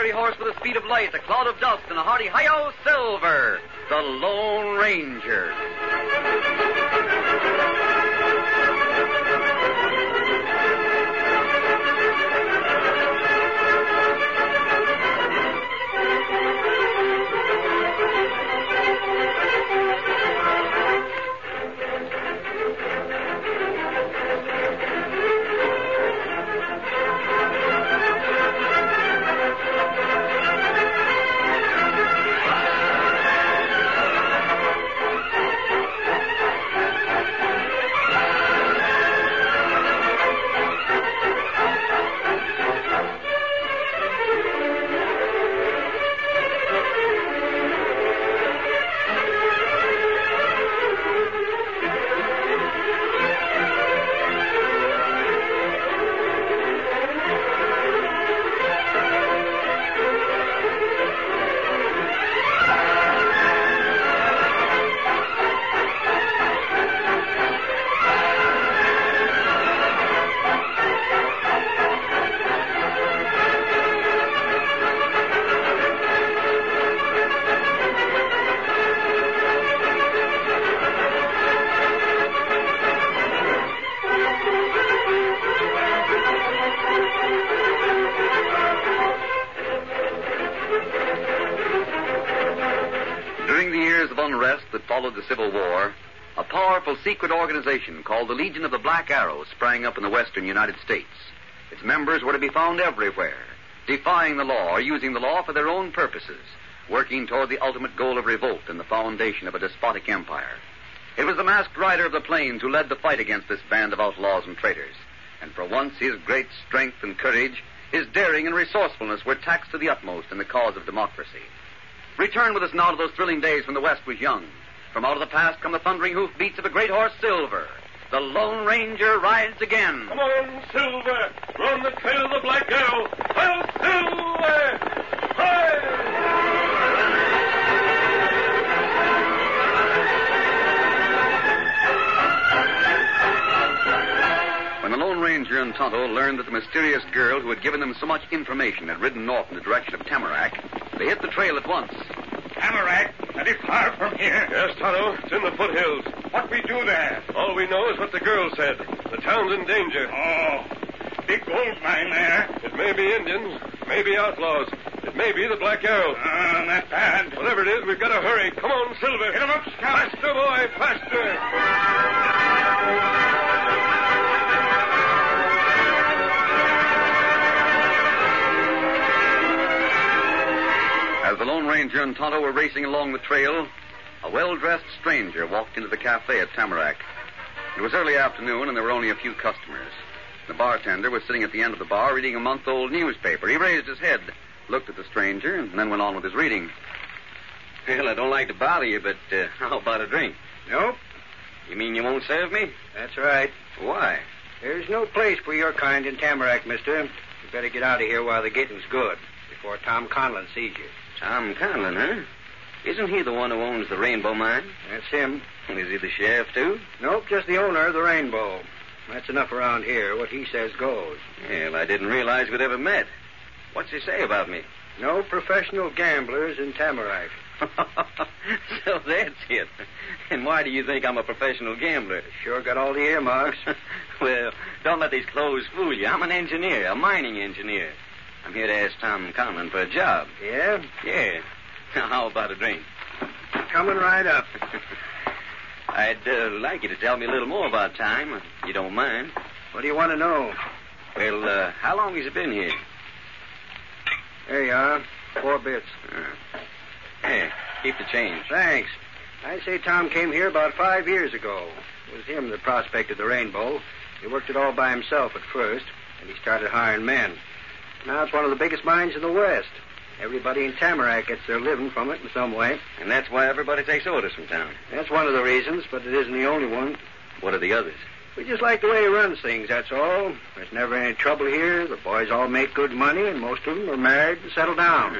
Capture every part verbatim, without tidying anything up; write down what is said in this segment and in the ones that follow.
fiery horse with the speed of light, a cloud of dust, and a hearty hi-yo, Silver, the Lone Ranger. That followed the Civil War, a powerful secret organization called the Legion of the Black Arrow sprang up in the western United States. Its members were to be found everywhere, defying the law or using the law for their own purposes, working toward the ultimate goal of revolt and the foundation of a despotic empire. It was the masked rider of the plains who led the fight against this band of outlaws and traitors, and for once his great strength and courage, his daring and resourcefulness were taxed to the utmost in the cause of democracy. Return with us now to those thrilling days when the West was young. From out of the past come the thundering hoofbeats of a great horse, Silver. The Lone Ranger rides again. Come on, Silver. We're on the trail of the Black Arrow. Well, Silver! Hi! When the Lone Ranger and Tonto learned that the mysterious girl who had given them so much information had ridden north in the direction of Tamarack, they hit the trail at once. Tamarack? That is far from here. Yes, Tonto. It's in the foothills. What we do there? All we know is what the girl said. The town's in danger. Oh, big gold mine there. It may be Indians, maybe outlaws. It may be the Black Arrow. Ah, uh, not bad. Whatever it is, we've got to hurry. Come on, Silver. Get him up, Scout. Faster, boy, faster. As the Lone Ranger and Tonto were racing along the trail, a well-dressed stranger walked into the cafe at Tamarack. It was early afternoon, and there were only a few customers. The bartender was sitting at the end of the bar reading a month-old newspaper. He raised his head, looked at the stranger, and then went on with his reading. Well, I don't like to bother you, but uh, how about a drink? Nope. You mean you won't serve me? That's right. Why? There's no place for your kind in Tamarack, mister. You better get out of here while the getting's good, before Tom Conlon sees you. Tom Conlon, huh? Isn't he the one who owns the Rainbow Mine? That's him. Is he the sheriff, too? Nope, just the owner of the Rainbow. That's enough around here. What he says goes. Well, I didn't realize we'd ever met. What's he say about me? No professional gamblers in Tamarack. So that's it. And why do you think I'm a professional gambler? Sure got all the earmarks. Well, don't let these clothes fool you. I'm an engineer, a mining engineer. I'm here to ask Tom Conlon for a job. Yeah? Yeah. How about a drink? Coming right up. I'd uh, like you to tell me a little more about Tom, if you don't mind. What do you want to know? Well, uh, how long has he been here? There you are. Four bits. Uh, hey, keep the change. Thanks. I say Tom came here about five years ago. It was him that prospected the Rainbow. He worked it all by himself at first, and he started hiring men. Now it's one of the biggest mines in the West. Everybody in Tamarack gets their living from it in some way. And that's why everybody takes orders from town. That's one of the reasons, but it isn't the only one. What are the others? We just like the way he runs things, that's all. There's never any trouble here. The boys all make good money, and most of them are married and settled down.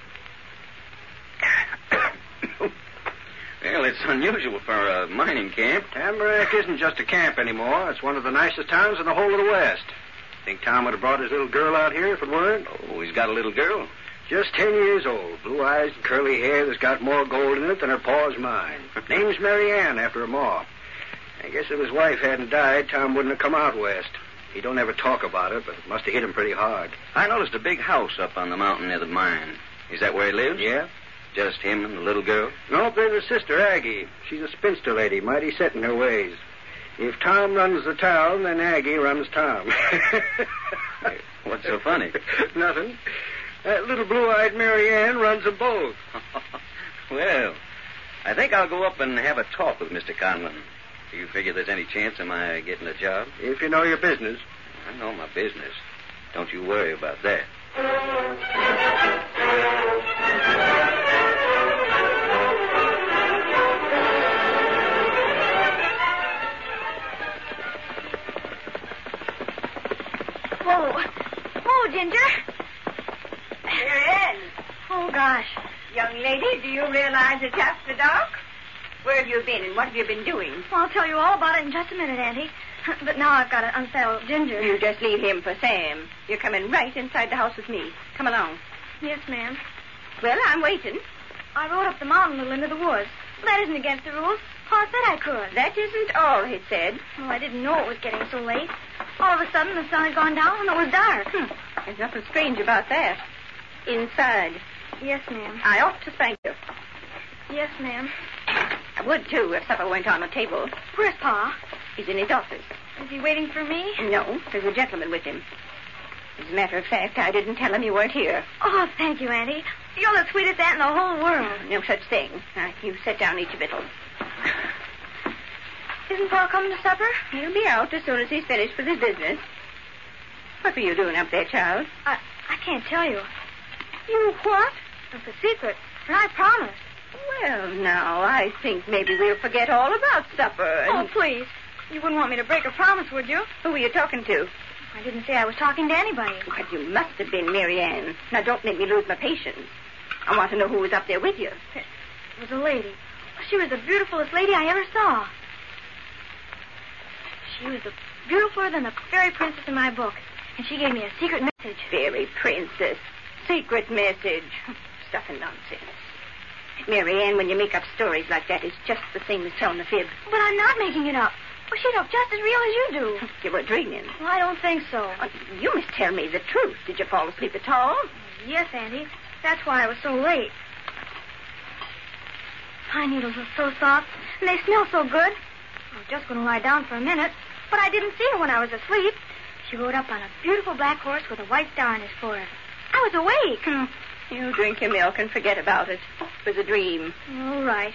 Well, it's unusual for a mining camp. Tamarack isn't just a camp anymore. It's one of the nicest towns in the whole of the West. Think Tom would have brought his little girl out here if it weren't? Oh, he's got a little girl? Just ten years old. Blue eyes and curly hair that's got more gold in it than her pa's mine. Name's Mary Ann after her ma. I guess if his wife hadn't died, Tom wouldn't have come out west. He don't ever talk about it, but it must have hit him pretty hard. I noticed a big house up on the mountain near the mine. Is that where he lives? Yeah? Just him and the little girl? Nope, there's a sister, Aggie. She's a spinster lady, mighty set in her ways. If Tom runs the town, then Aggie runs Tom. What's so funny? Nothing. That little blue-eyed Mary Ann runs them both. Well, I think I'll go up and have a talk with Mister Conlon. Do you figure there's any chance of my getting a job? If you know your business. I know my business. Don't you worry about that. Whoa. Whoa, Ginger. Mary Ann. Oh, gosh. Young lady, do you realize it's after dark? Where have you been and what have you been doing? Well, I'll tell you all about it in just a minute, Auntie. But now I've got to unsaddle Ginger. You just leave him for Sam. You're coming right inside the house with me. Come along. Yes, ma'am. Well, I'm waiting. I rode up the mountain a little into the woods. Well, that isn't against the rules. Pa said I could. That isn't all, he said. Well, I didn't know it was getting so late. All of a sudden, the sun had gone down and it was dark. Hmm. There's nothing strange about that. Inside. Yes, ma'am. I ought to thank you. Yes, ma'am. I would, too, if supper went on the table. Where's Pa? He's in his office. Is he waiting for me? No, there's a gentleman with him. As a matter of fact, I didn't tell him you weren't here. Oh, thank you, Auntie. You're the sweetest aunt in the whole world. No such thing. Now, you sit down and eat your victuals. Isn't Pa coming to supper? He'll be out as soon as he's finished with his business. What were you doing up there, child? I I can't tell you. You what? It's a secret, and I promised. Well, now, I think maybe we'll forget all about supper. And... Oh, please. You wouldn't want me to break a promise, would you? Who were you talking to? I didn't say I was talking to anybody. But you must have been Mary Ann. Now, don't make me lose my patience. I want to know who was up there with you. It was a lady. She was the beautifulest lady I ever saw. She was the beautifuler than the fairy princess in my book, and she gave me a secret message. Fairy princess. Secret message. Stuff and nonsense. Mary Ann, when you make up stories like that, it's just the same as telling a fib. But I'm not making it up. Well, she looked just as real as you do. You were dreaming. Well, I don't think so. Oh, you must tell me the truth. Did you fall asleep at all? Yes, Auntie. That's why I was so late. Pine needles are so soft, and they smell so good. I was just going to lie down for a minute, but I didn't see her when I was asleep. She rode up on a beautiful black horse with a white star on his forehead. I was awake. Hmm. You drink your milk and forget about it. It was a dream. All right.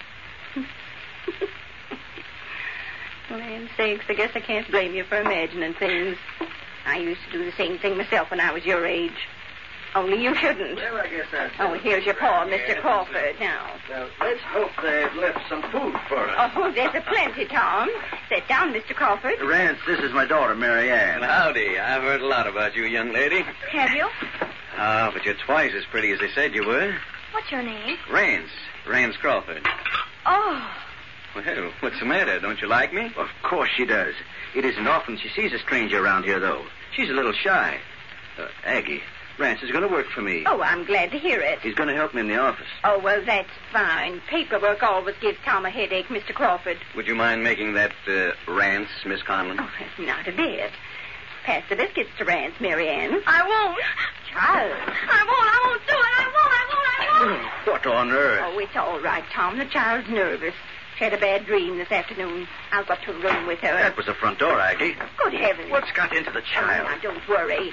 Land sakes, I guess I can't blame you for imagining things. I used to do the same thing myself when I was your age. Only you shouldn't. Well, I guess that's... Oh, here's your paw, Mister Crawford, now. Now, let's hope they've left some food for us. Oh, there's a plenty, Tom. Sit down, Mister Crawford. Rance, this is my daughter, Mary Ann. Howdy. I've heard a lot about you, young lady. Have you? Ah, but you're twice as pretty as they said you were. What's your name? Rance. Rance Crawford. Oh. Well, what's the matter? Don't you like me? Of course she does. It isn't often she sees a stranger around here, though. She's a little shy. Uh, Aggie, Rance is going to work for me. Oh, I'm glad to hear it. He's going to help me in the office. Oh, well, that's fine. Paperwork always gives Tom a headache, Mister Crawford. Would you mind making that uh, Rance, Miss Conlon? Oh, not a bit. Pass the biscuits to Rance, Mary Ann. I won't. Child. I won't. I won't do it. I won't. I won't. I won't. What on earth? Oh, it's all right, Tom. The child's nervous. She had a bad dream this afternoon. I'll go to her room with her. That was the front door, Aggie. Good heavens. What's got into the Oh, child? now, don't worry.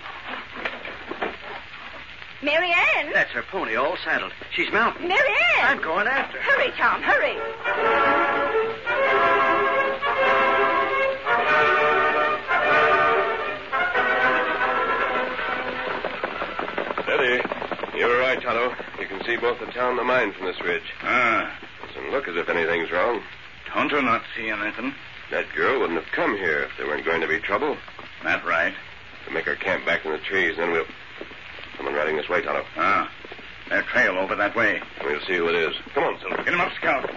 Mary Ann. That's her pony all saddled. She's mounting. Mary Ann. I'm going after her. Hurry, Tom, hurry. Steady. You're right, Tonto. You can see both the town and the mine from this ridge. Ah, Doesn't look as if anything's wrong. Tonto not see anything. That girl wouldn't have come here if there weren't going to be trouble. That right. We'll make our camp back in the trees, and then we'll... Someone riding this way, Tonto. Ah, that trail over that way. We'll see who it is. Come on, Silver. Get him up, Scout.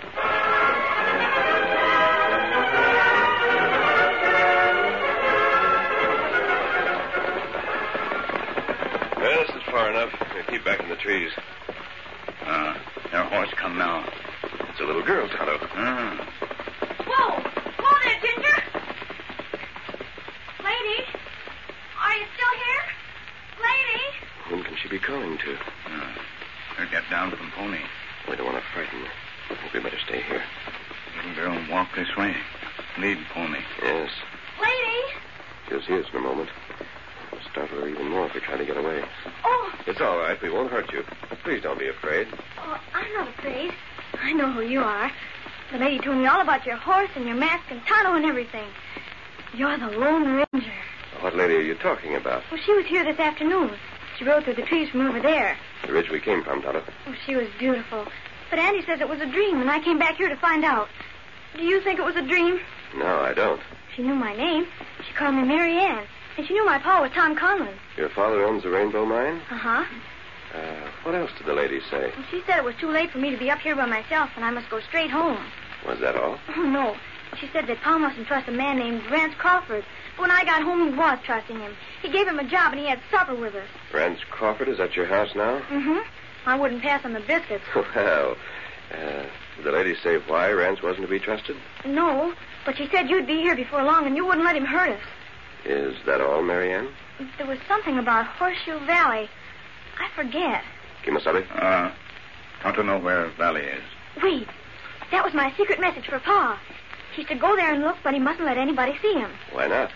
Well, this is far far enough. Now keep back in the trees. Uh, their horse come now. It's a little girl, Tonto. Ah. Whoa! Whoa there, Ginger! Lady? Are you still here? Lady? Whom can she be calling to? Uh, her get down from pony. We don't want to frighten her. I think we better stay here. Little girl, walk this way. Lead pony. Yes. Lady? She'll see us in a moment. We'll startle her even more if we try to get away. Oh, It's all right. We won't hurt you. Please don't be afraid. oh, I'm not afraid. I know who you are. The lady told me all about your horse and your mask and Tonto and everything. You're the Lone Ranger. What lady are you talking about? Well, she was here this afternoon. She rode through the trees from over there. The ridge we came from, Tonto. Oh, she was beautiful. But Andy says it was a dream, and I came back here to find out. Do you think it was a dream? No, I don't. She knew my name. She called me Mary Ann. And she knew my pa was Tom Conlon. Your father owns the Rainbow Mine? Uh-huh. Uh, what else did the lady say? Well, she said it was too late for me to be up here by myself, and I must go straight home. Was that all? Oh, no. She said that Pa mustn't trust a man named Rance Crawford. But when I got home, he was trusting him. He gave him a job, and he had supper with us. Rance Crawford is at your house now? Mm-hmm. I wouldn't pass on the biscuits. Well, uh, did the lady say why Rance wasn't to be trusted? No, but she said you'd be here before long, and you wouldn't let him hurt us. Is that all, Mary Ann? There was something about Horseshoe Valley. I forget. Kimasabi? Uh, Tonto know where Valley is. Wait. That was my secret message for Pa. He's to go there and look, but he mustn't let anybody see him. Why not?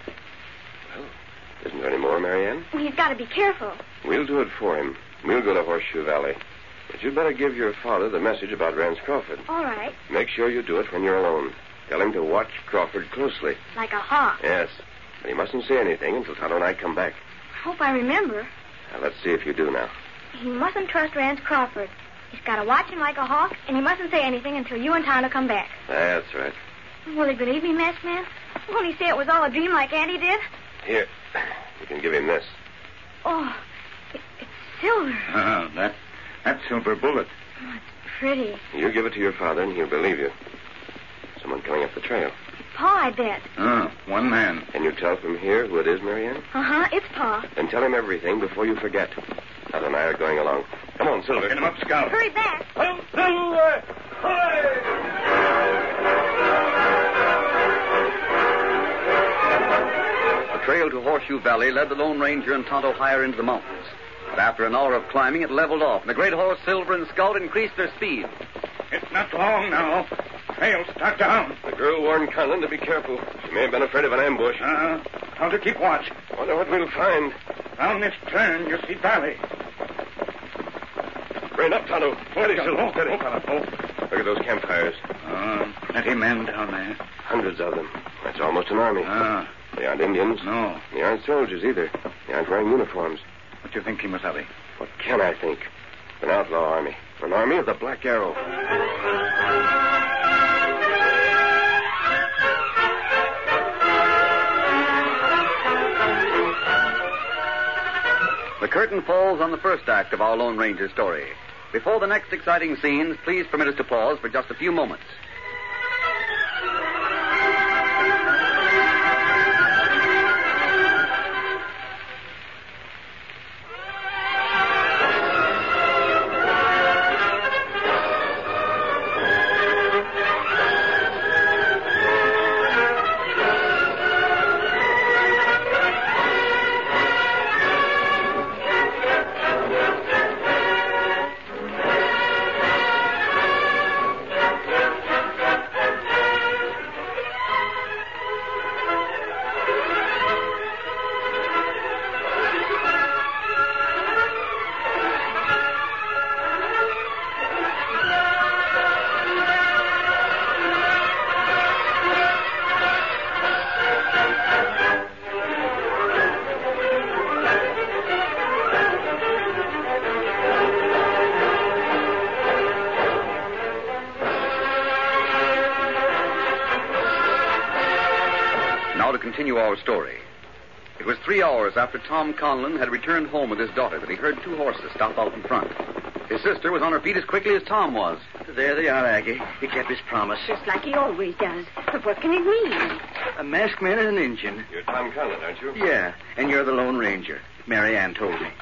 Well, isn't there any more, Mary Ann? He's got to be careful. We'll do it for him. We'll go to Horseshoe Valley. But you'd better give your father the message about Rance Crawford. All right. Make sure you do it when you're alone. Tell him to watch Crawford closely. Like a hawk. Yes. But he mustn't say anything until Tonto and I come back. I hope I remember. Now, let's see if you do now. He mustn't trust Rance Crawford. He's got to watch him like a hawk, and he mustn't say anything until you and Tonto come back. That's right. Will he believe me, Masked Man? Won't he say it was all a dream like Andy did? Here. You can give him this. Oh, it, it's silver. Uh, that, that silver bullet. Oh, it's pretty. You give it to your father, and he'll believe you. Someone coming up the trail. Pa, I bet. Uh, one man. Can you tell from here who it is, Marianne? Uh-huh, it's Pa. Then tell him everything before you forget. Tonto and I are going along. Come on, Silver. Get him up, Scout. Hurry back. Come Silver! The trail to Horseshoe Valley led the Lone Ranger and Tonto higher into the mountains. But after an hour of climbing, it leveled off, and the great horse Silver and Scout increased their speed. It's not long now. Trail start down. The girl warned Conlon to be careful. She may have been afraid of an ambush. Uh, how to keep watch. Wonder what we'll find. Down this turn, you see Valley. Rein up, Tonto. Steady, Silver, steady. Oh, Look at those campfires. uh, plenty men down there. Hundreds of them. That's almost an army. Ah, They aren't Indians. no. They aren't soldiers either. They aren't wearing uniforms. What do you think, Kimasabi? What can I think? An outlaw army. An army of the Black Arrow. The curtain falls on the first act of our Lone Ranger story. Before the next exciting scenes, please permit us to pause for just a few moments. Now to continue our story. It was three hours after Tom Conlon had returned home with his daughter that he heard two horses stop out in front. His sister was on her feet as quickly as Tom was. There they are, Aggie. He kept his promise. Just like he always does. But what can it mean? A masked man and an Indian. You're Tom Conlon, aren't you? Yeah, and you're the Lone Ranger. Mary Ann told me.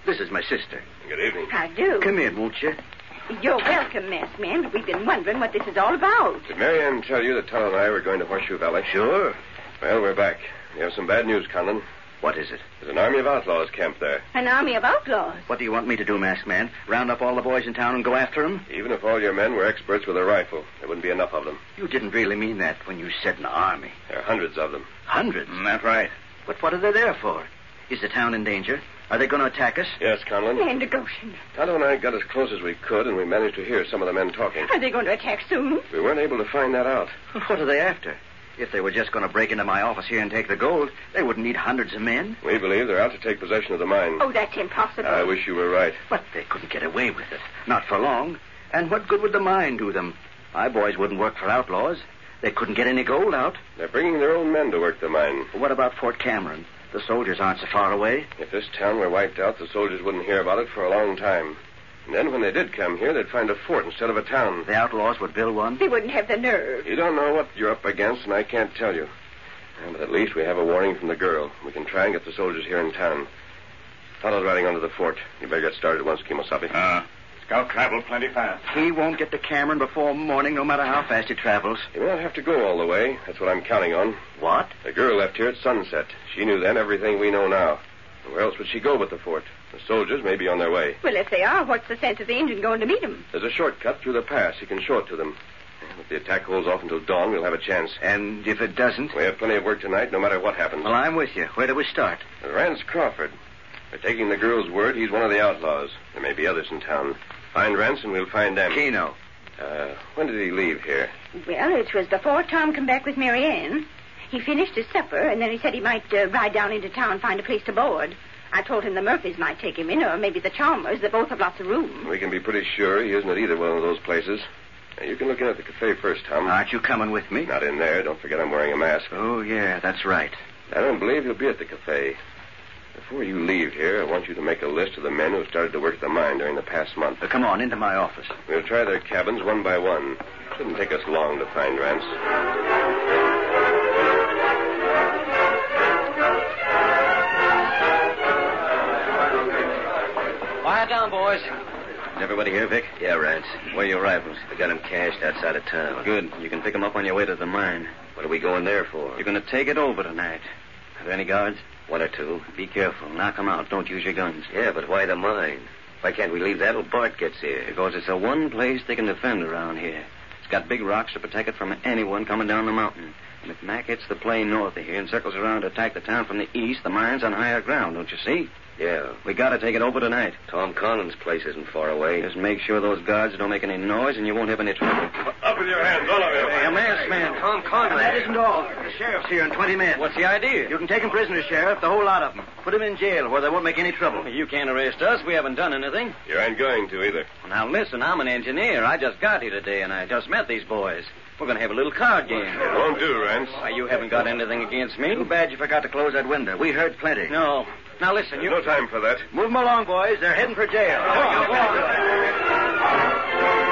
This is my sister. Good evening. I do. Come in, won't you? You're welcome, masked man, but we've been wondering what this is all about. Did Marianne tell you that Tonto and I were going to Horseshoe Valley? Sure. Well, we're back. We have some bad news, Conlon. What is it? There's an army of outlaws camped there. An army of outlaws? What do you want me to do, masked man? Round up all the boys in town and go after them? Even if all your men were experts with a rifle, there wouldn't be enough of them. You didn't really mean that when you said an army. There are hundreds of them. Hundreds? Mm, that's right. But what are they there for? Is the town in danger? Are they going to attack us? Yes, Conlon. Land of Goshen. Tonto and I got as close as we could, and we managed to hear some of the men talking. Are they going to attack soon? We weren't able to find that out. What are they after? If they were just going to break into my office here and take the gold, they wouldn't need hundreds of men. We believe they're out to take possession of the mine. Oh, that's impossible. I wish you were right. But they couldn't get away with it. Not for long. And what good would the mine do them? My boys wouldn't work for outlaws. They couldn't get any gold out. They're bringing their own men to work the mine. What about Fort Cameron? The soldiers aren't so far away. If this town were wiped out, the soldiers wouldn't hear about it for a long time. And then when they did come here, they'd find a fort instead of a town. The outlaws would build one? They wouldn't have the nerve. You don't know what you're up against, and I can't tell you. But at least we have a warning from the girl. We can try and get the soldiers here in town. Tonto's riding onto the fort. You better get started at once, Kimosabe. Ah, uh, scout travel plenty fast. He won't get to Cameron before morning, no matter how fast he travels. He won't have to go all the way. That's what I'm counting on. What? The girl left here at sunset. She knew then everything we know now. Where else would she go but the fort? The soldiers may be on their way. Well, if they are, what's the sense of the Indian going to meet them? There's a shortcut through the pass. You can show it to them. If the attack holds off until dawn, we'll have a chance. And if it doesn't? We have plenty of work tonight, no matter what happens. Well, I'm with you. Where do we start? Rance Crawford. We're taking the girl's word. He's one of the outlaws. There may be others in town. Find Rance and we'll find them. Keno. Uh, when did he leave here? Well, it was before Tom come back with Marianne. He finished his supper, and then he said he might uh, ride down into town and find a place to board. I told him the Murphys might take him in, or maybe the Chalmers. They both have lots of room. We can be pretty sure he isn't at either one of those places. Now, you can look in at the cafe first, Tom. Aren't you coming with me? Not in there. Don't forget I'm wearing a mask. Oh, yeah, that's right. I don't believe he'll be at the cafe. Before you leave here, I want you to make a list of the men who started to work at the mine during the past month. Uh, come on, into my office. We'll try their cabins one by one. Shouldn't take us long to find Rance. Quiet down, boys. Is everybody here, Vic? Yeah, Rance. Where are your rifles? I got them cached outside of town. Good. You can pick them up on your way to the mine. What are we going there for? You're going to take it over tonight. Are there any guards? One or two. Be careful. Knock them out. Don't use your guns. Yeah, but why the mine? Why can't we leave that till Bart gets here? Because it's the one place they can defend around here. It's got big rocks to protect it from anyone coming down the mountain. And if Mac hits the plain north of here and circles around to attack the town from the east, the mine's on higher ground, don't you see? Yeah. We gotta take it over tonight. Tom Conlon's place isn't far away. Just make sure those guards don't make any noise and you won't have any trouble. Up with your hands, all of you. Hey, a masked man. Tom Conlon. That isn't all. The sheriff's here in twenty men. What's the idea? You can take them prisoners, Sheriff, the whole lot of them. Put them in jail where they won't make any trouble. You can't arrest us. We haven't done anything. You ain't going to either. Well, now, listen, I'm an engineer. I just got here today, and I just met these boys. We're going to have a little card game. It won't do, Rance. Why, you haven't got anything against me? Too bad you forgot to close that window. We heard plenty. No. Now, listen, There's you... no time for that. Move them along, boys. They're heading for jail. Come on, come on.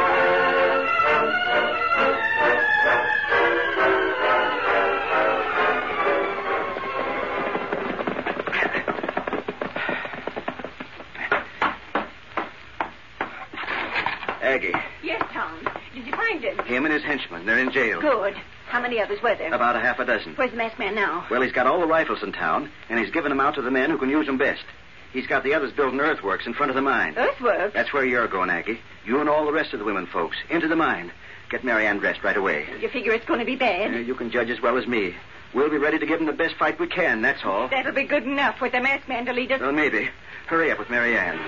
Aggie. Yes, Tom. Did you find him? Him and his henchmen. They're in jail. Good. How many others were there? About a half a dozen. Where's the masked man now? Well, he's got all the rifles in town, and he's given them out to the men who can use them best. He's got the others building earthworks in front of the mine. Earthworks? That's where you're going, Aggie. You and all the rest of the women folks. Into the mine. Get Marianne dressed right away. You figure it's going to be bad? Uh, you can judge as well as me. We'll be ready to give them the best fight we can, that's all. That'll be good enough with the masked man to lead us. Well, maybe. Hurry up with Marianne.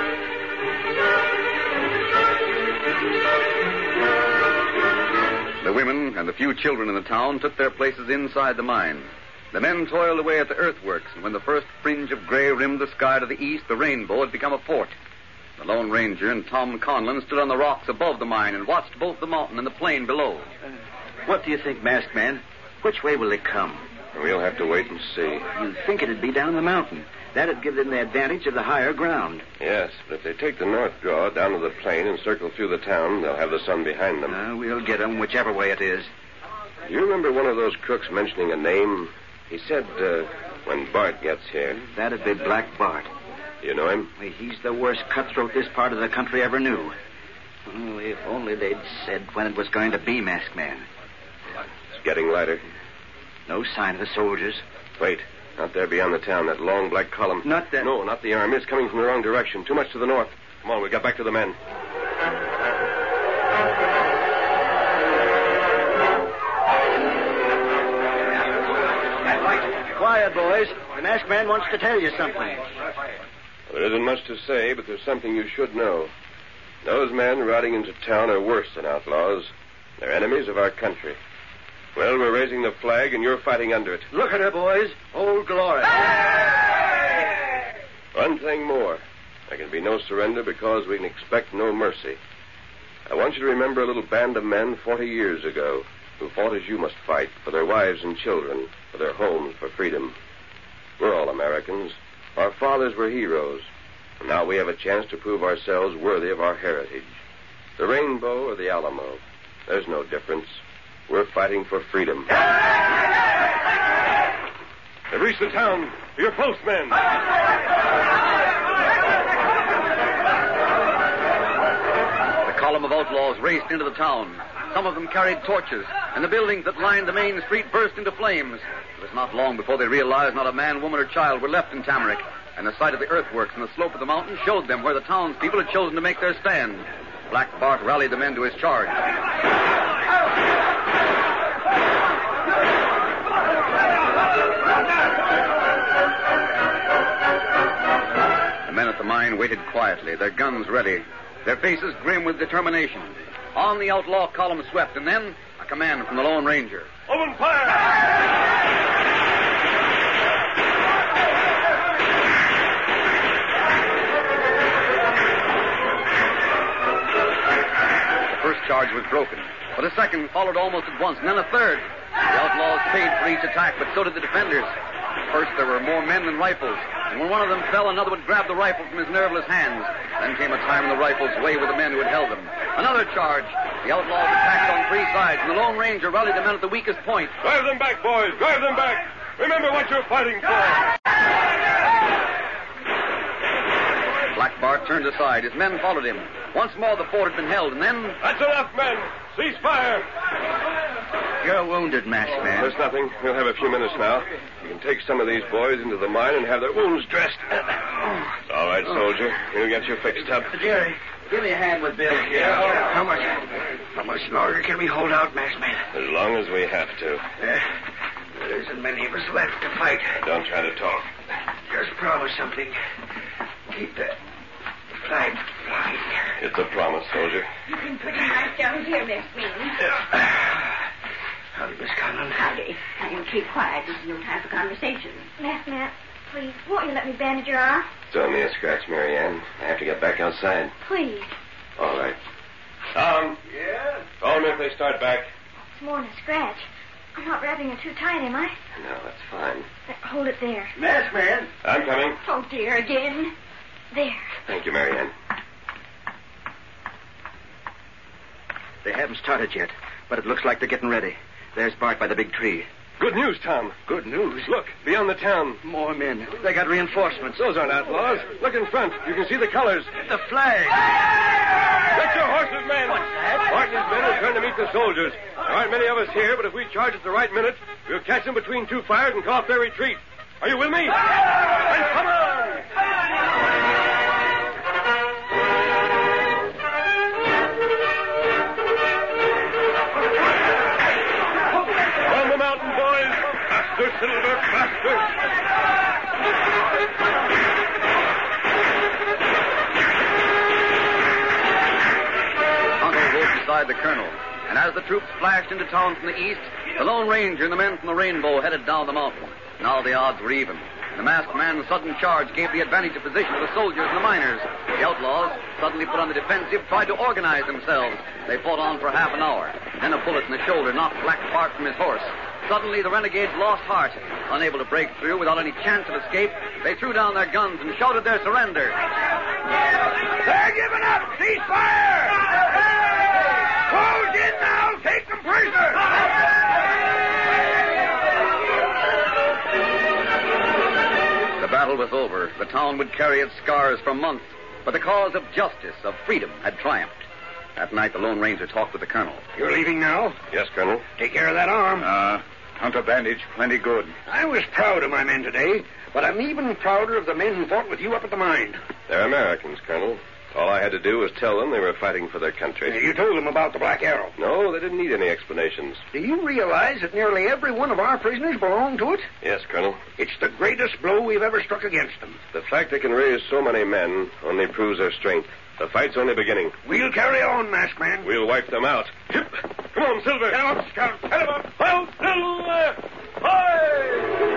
The women and the few children in the town took their places inside the mine. The men toiled away at the earthworks, and when the first fringe of gray rimmed the sky to the east, the rainbow had become a fort. The Lone Ranger and Tom Conlon stood on the rocks above the mine and watched both the mountain and the plain below. Uh, what do you think, masked man? Which way will they come? We'll have to wait and see. You'd think it'd be down the mountain. That'd give them the advantage of the higher ground. Yes, but if they take the north draw down to the plain and circle through the town, they'll have the sun behind them. Uh, we'll get them whichever way it is. Do you remember one of those crooks mentioning a name? He said, uh, when Bart gets here. That'd be Black Bart. You know him? Well, he's the worst cutthroat this part of the country ever knew. Oh, if only they'd said when it was going to be, Masked Man. It's getting lighter. No sign of the soldiers. Wait. Out there beyond the town, that long black column. Not that... No, not the army. It's coming from the wrong direction. Too much to the north. Come on, we'll get back to the men. Quiet, boys. The Masked Man wants to tell you something. Well, there isn't much to say, but there's something you should know. Those men riding into town are worse than outlaws. They're enemies of our country. Well, we're raising the flag, and you're fighting under it. Look at her, boys. Old Glory. One thing more. There can be no surrender because we can expect no mercy. I want you to remember a little band of men forty years ago who fought as you must fight, for their wives and children, for their homes, for freedom. We're all Americans. Our fathers were heroes. And now we have a chance to prove ourselves worthy of our heritage. The Rainbow or the Alamo, there's no difference. We're fighting for freedom. They've reached the town. Your post, men. The column of outlaws raced into the town. Some of them carried torches, and the buildings that lined the main street burst into flames. It was not long before they realized not a man, woman, or child were left in Tamarack, and the sight of the earthworks and the slope of the mountain showed them where the townspeople had chosen to make their stand. Black Bart rallied the men to his charge. The men at the mine waited quietly, their guns ready, their faces grim with determination. On the outlaw column swept, and then a command from the Lone Ranger. Open fire! The first charge was broken, but a second followed almost at once, and then a third. The outlaws paid for each attack, but so did the defenders. First, there were more men than rifles, and when one of them fell, another would grab the rifle from his nerveless hands. Then came a time when the rifles lay with the men who had held them. Another charge. The outlaws attacked on three sides, and the Lone Ranger rallied the men at the weakest point. Drive them back, boys. Drive them back. Remember what you're fighting for. Black Bart turned aside. His men followed him. Once more the fort had been held, and then... That's enough, men. Cease fire. You're wounded, Masked Man. There's nothing. We'll have a few minutes now. You can take some of these boys into the mine and have their wounds dressed. It's all right, soldier. We'll get you fixed up. Jerry, give me a hand with Bill here. How much, how much longer can we hold out, Masked Man? As long as we have to. There, there isn't many of us left to fight. Don't try to talk. Just promise something. Keep the flag flying. It's a promise, soldier. You've been pretty nice down here, Masked Man. Howdy, Miss Conlon. Howdy. Now, you keep quiet. This is no time for conversation. Masked Man, please, won't you let me bandage your arm? It's only a scratch, Mary Ann. I have to get back outside. Please. All right. Tom. Yeah? Call me if they start back. It's more than a scratch. I'm not wrapping it too tight, am I? No, that's fine. Uh, Hold it there. Masked Man. I'm coming. Oh, dear, again. There. Thank you, Mary Ann. They haven't started yet, but it looks like they're getting ready. There's Bart by the big tree. Good news, Tom. Good news. Look, beyond the town. More men. They got reinforcements. Those aren't outlaws. Look in front. You can see the colors. The flag. Get your horses, men. What's that? Martin's men are trying to meet the soldiers. There aren't many of us here, but if we charge at the right minute, we'll catch them between two fires and cut off their retreat. Are you with me? Then come on! On the mountain, boys. Faster, Silver, faster. Tonto rode beside the colonel, and as the troops flashed into town from the east, the Lone Ranger and the men from the Rainbow headed down the mountain. Now the odds were even. The Masked Man's sudden charge gave the advantage of position to the soldiers and the miners. The outlaws, suddenly put on the defensive, tried to organize themselves. They fought on for half an hour. Then a bullet in the shoulder knocked Black Bart from his horse. Suddenly, the renegades lost heart. Unable to break through without any chance of escape, they threw down their guns and shouted their surrender. They're giving up! Cease fire! Close in now! Take them prisoners! The battle was over. The town would carry its scars for months, but the cause of justice, of freedom, had triumphed. That night, the Lone Ranger talked with the colonel. You're leaving now? Yes, Colonel. Take care of that arm. Uh, hunter bandage, plenty good. I was proud of my men today, but I'm even prouder of the men who fought with you up at the mine. They're Americans, Colonel. All I had to do was tell them they were fighting for their country. You told them about the Black Arrow. No, they didn't need any explanations. Do you realize that nearly every one of our prisoners belonged to it? Yes, Colonel. It's the greatest blow we've ever struck against them. The fact they can raise so many men only proves their strength. The fight's only beginning. We'll carry on, Masked Man. We'll wipe them out. Hip. Come on, Silver. Get up, Scout. Head him up. Well, Silver. Hi!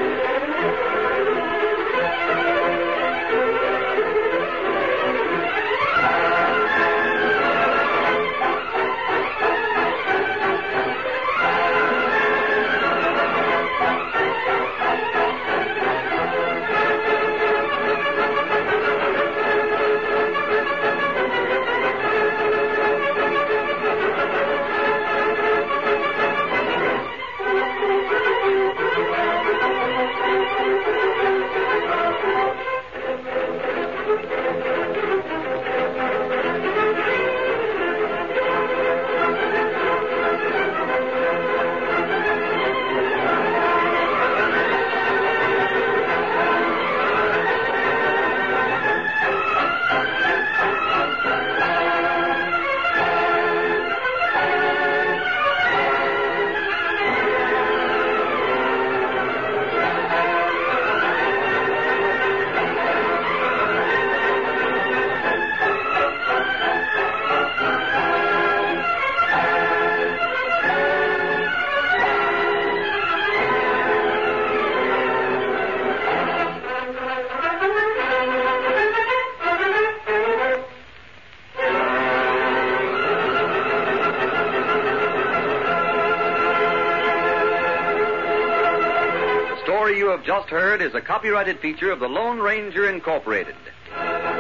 You have just heard is a copyrighted feature of the Lone Ranger Incorporated.